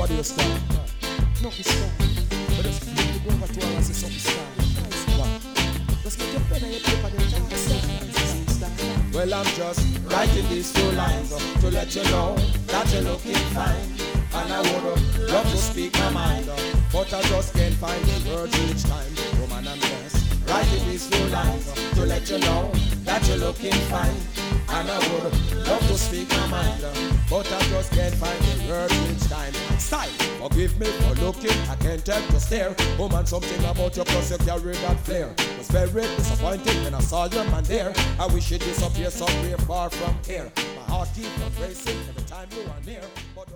do you start? Nothing start. But just flip to go over to her and say something start. What? Just make your pen and your paper then start. Well, I'm just writing these two lines to let you know that you're looking fine. And I would love to speak my mind, but I just can't find the words each time. Woman, I'm just writing these two lines to let you know that you're looking fine. And I would love to speak my mind, but I just can't find the words each time. Style, forgive me for looking, I can't help to stare. Woman, something about your plus you carry that flair. Was very disappointed when I saw your man there. I wish it disappeared somewhere far from here. My heart keeps on racing every time you are near. But